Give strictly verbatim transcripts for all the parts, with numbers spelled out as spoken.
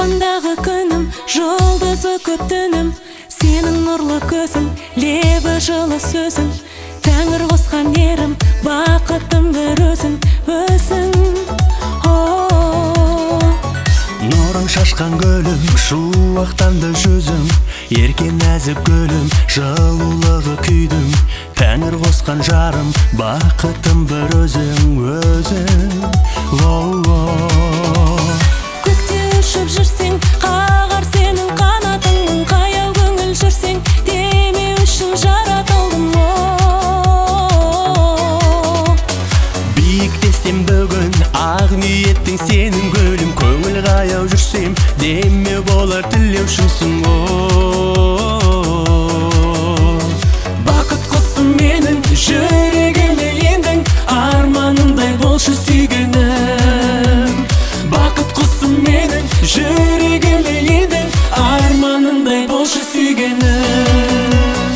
аспандағы күнім, жұлдызы көп түнім. Сенің нұрлы көзің, лебі жылы сөзің, Тәңір қосқан ерім, бақытым бір өзің, өзің. Нұрың шашқан гүлім, шуақтанды жүзің, еркен нәзік гүлім, жылулығы күйдің. Тәңір қосқан жарым, бақытым бір өзің, өзің. Көкте ұшып жүрсең, қағар сенің қанатың, қаяу көңіл жүрсең, деме үшін жаратылдым. Биіктесем бүгін, ақ ниеттің сенің гүлім, көңіл қаяу жүрсем, деме болар тілеушімсің. Бақыт құсым менің, жүрегіме ендің, арманымдай болшы сүйгенім. Бақыт құсым менің, жүрегіме ендің, арманымдай болшы сүйгенім.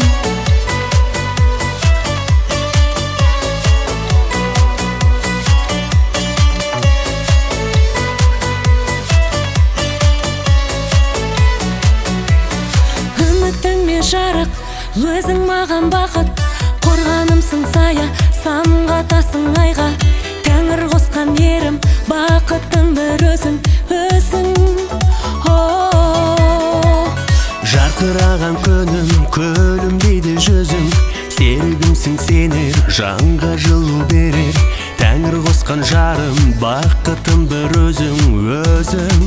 Үмітіме жарық, өзің маған бақыт, қорғанымсың сая, самғатасың айға. Тәңір қосқан ерім, бақытым бір өзің, өзің. Жарқыраған күнім, күлім дейді жүзің, серігімсің сенер, жанға жылу берер. Тәңір қосқан жарым, бақытым бір өзің, өзің.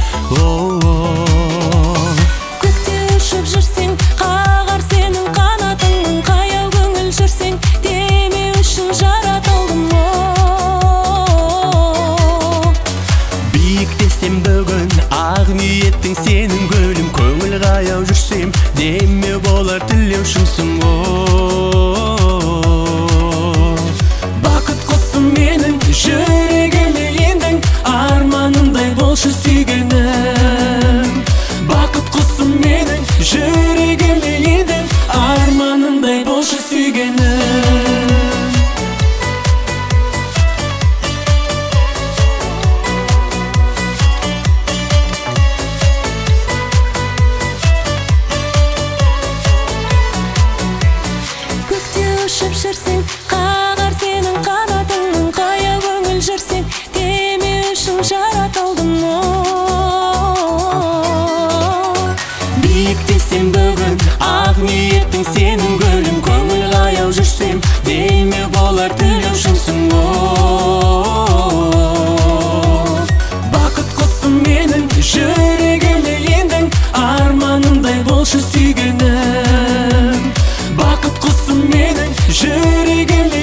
Көкте ұшып жүрсең, қағар сенің қанатың, қаяу көңіл жүрсең, деме үшін жаратылдым. Биіктесем бүгін, ақ ниеттің сенің гүлім, көңіл қаяу жүрсем, деме болар тілеушімсің. Бақыт құсым менің, жүрегіме ендің, арманымдай болшы сүйгенім. Бақыт құсым менің, жүрегіме ендің, арманымдай болшы сүйгенім. Көкте ұшып жүрсең, қағар сенің қанатың, қаяу көңіл жүрсең, деме үшін жаратылдым. Биіктесем бүгін, ақ ниеттің сенің гүлім, көңіл қаяу жүрсем, деме болар тілеушімсің. Бақыт құсым менің, жүрегіме ендің, арманымдай болшы сүйгенім. Бақыт құсым менің, жүрегіме